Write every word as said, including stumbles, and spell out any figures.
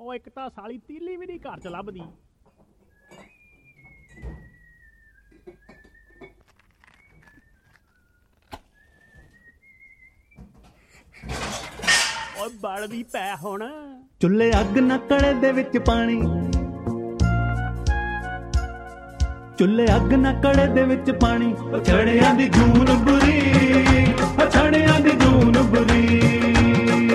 ਉਹ ਇੱਕ ਤਾਂ ਸਾਲੀ ਤੀਲੀ ਵੀ ਨਹੀਂ ਘਰ ਚ ਲੱਭਦੀ। ਓਏ ਬਲਦੀ ਪੈ ਹੁਣ। ਚੁੱਲ੍ਹੇ ਅੱਗ ਨਾ ਕੜੇ ਦੇ ਵਿੱਚ ਪਾਣੀ, ਚੁੱਲ੍ਹੇ ਅੱਗ ਨਾ ਕੜੇ ਦੇ ਵਿੱਚ ਪਾਣੀ, ਛੜਿਆਂ ਦੀ ਜੂਨ ਬੁਰੀ, ਛੜਿਆਂ ਦੀ ਜੂਨ ਬੁਰੀ।